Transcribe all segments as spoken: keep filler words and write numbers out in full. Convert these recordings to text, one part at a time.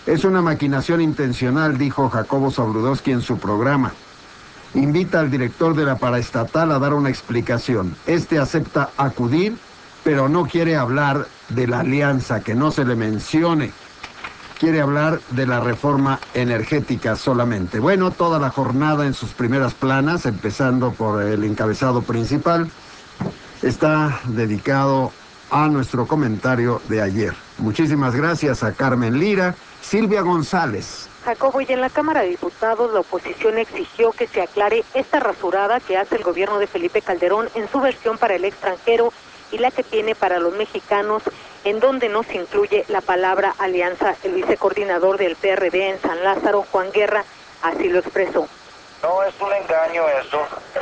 Es una maquinación intencional, dijo Jacobo Zabludovsky en su programa. Invita al director de la paraestatal a dar una explicación. Este acepta acudir, pero no quiere hablar de la alianza, que no se le mencione. Quiere hablar de la reforma energética solamente. Bueno, toda la jornada en sus primeras planas, empezando por el encabezado principal, está dedicado a nuestro comentario de ayer. Muchísimas gracias a Carmen Lira, Silvia González. Jacobo, y en la Cámara de Diputados la oposición exigió que se aclare esta rasurada que hace el gobierno de Felipe Calderón en su versión para el extranjero y la que tiene para los mexicanos, en donde no se incluye la palabra alianza. El vicecoordinador del P R D en San Lázaro, Juan Guerra, así lo expresó. No, es un engaño eso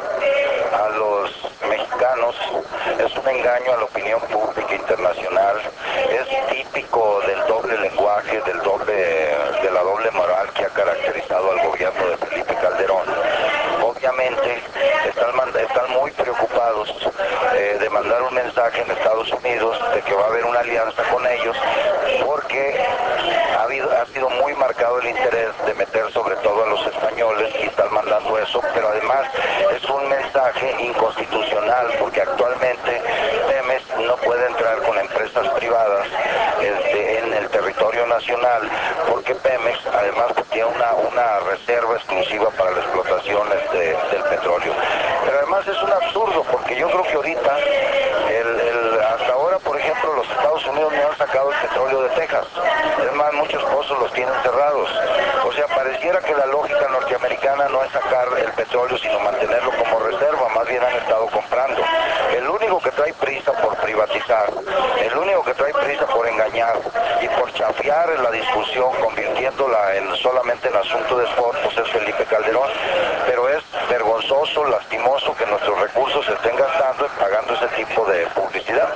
a los mexicanos, es un engaño a la opinión pública internacional, es típico del doble lenguaje, del doble, de la doble moral que ha caracterizado al gobierno de Felipe Calderón. Obviamente están, están muy preocupados eh, de mandar un mensaje en Estados Unidos de que va a haber una alianza con ellos, porque ha, habido, ha sido muy marcado el interés de meter sobre todo a los españoles y están mandando eso, pero además es un mensaje inconstitucional porque actualmente Pemex no puede entrar con empresas privadas este, en el territorio nacional, porque Pemex además tiene una, una reserva exclusiva para la explotación este, del petróleo. Pero además es un absurdo, porque yo creo que ahorita, el, el, hasta ahora, por ejemplo, los Estados Unidos no han sacado el petróleo de Texas. Es más, muchos pozos los tienen cerrados. O sea, pareciera que la lógica norteamericana no es sacar el petróleo, sino mantenerlo como reserva. Más bien han estado comprando. El único que trae prisa por privatizar, el único que trae prisa por engañar y por chafiar en la discusión, convirtiéndola en solamente en asunto de spot, pues es Felipe Calderón. Pero es vergonzoso, lastimoso que nuestros recursos se estén gastando en pagando ese tipo de publicidad.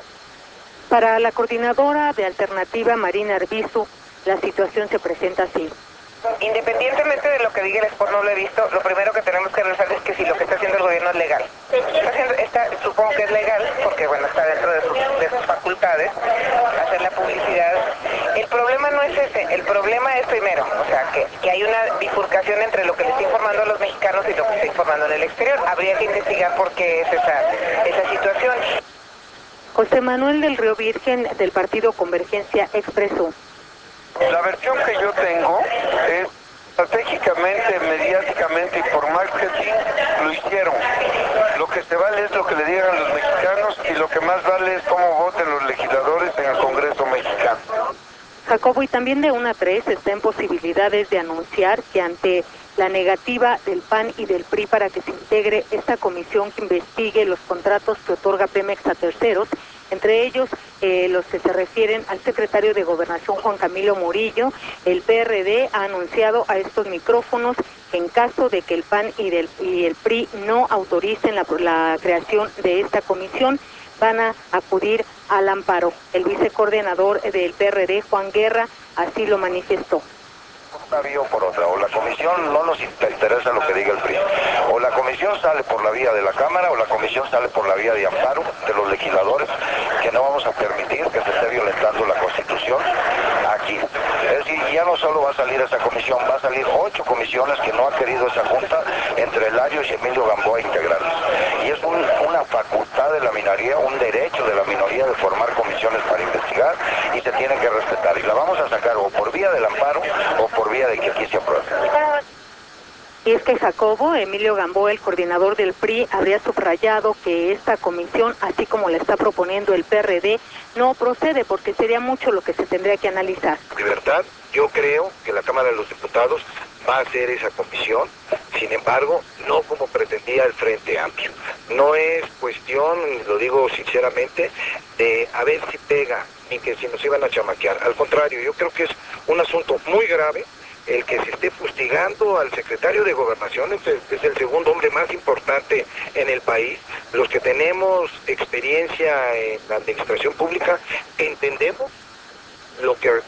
Para la coordinadora de Alternativa, Marina Arbizu, la situación se presenta así. Independientemente de lo que diga el spot, no lo he visto, lo primero que tenemos que revisar es que si lo que está haciendo el gobierno es legal. Está haciendo, está, supongo que es legal, porque bueno, está dentro de sus, de sus facultades hacer la publicidad. El problema no es ese, el problema es primero, o sea, que, que hay una bifurcación entre lo que le está informando a los mexicanos y lo que está informando en el exterior. Habría que investigar por qué es esa, esa situación. José Manuel del Río Virgen, del partido Convergencia, expresó. La versión que yo tengo es estratégicamente, mediáticamente y por marketing lo hicieron. Lo que se vale es lo que le digan los mexicanos y lo que más vale es cómo voten los legisladores en el Congreso mexicano. Jacobo, y también de una a tres está en posibilidades de anunciar que ante la negativa del P A N y del P R I para que se integre esta comisión que investigue los contratos que otorga Pemex a terceros, entre ellos eh, los que se refieren al secretario de Gobernación Juan Camilo Murillo, el P R D ha anunciado a estos micrófonos que en caso de que el P A N y, del, y el P R I no autoricen la, la creación de esta comisión, van a acudir al amparo. El vicecoordinador del P R D, Juan Guerra, así lo manifestó. Una vía o por otra, o la comisión no nos interesa lo que diga el P R I, o la comisión sale por la vía de la Cámara o la comisión sale por la vía de amparo de los legisladores, que no vamos a permitir que se esté violentando la Constitución aquí. Es decir, ya no solo va a salir esa comisión, va a salir ocho comisiones que no ha querido esa Junta, entre Larios y Emilio Gamboa integrarlas. Y es un, una facultad de la minoría, un derecho de la minoría de formar comisiones para investigar y se tiene que respetar. Y la vamos a sacar o por vía del amparo o por vía de que aquí se apruebe. Y es que Jacobo, Emilio Gamboa, el coordinador del P R I, habría subrayado que esta comisión, así como la está proponiendo el P R D, no procede porque sería mucho lo que se tendría que analizar. De verdad, yo creo que la Cámara de los Diputados va a hacer esa comisión, sin embargo, no como pretendía el Frente Amplio. No es cuestión, lo digo sinceramente, de a ver si pega, ni que si nos iban a chamaquear. Al contrario, yo creo que es un asunto muy grave el que se esté fustigando al secretario de Gobernación, es el, es el segundo hombre más importante en el país. Los que tenemos experiencia en la administración pública entendemos lo que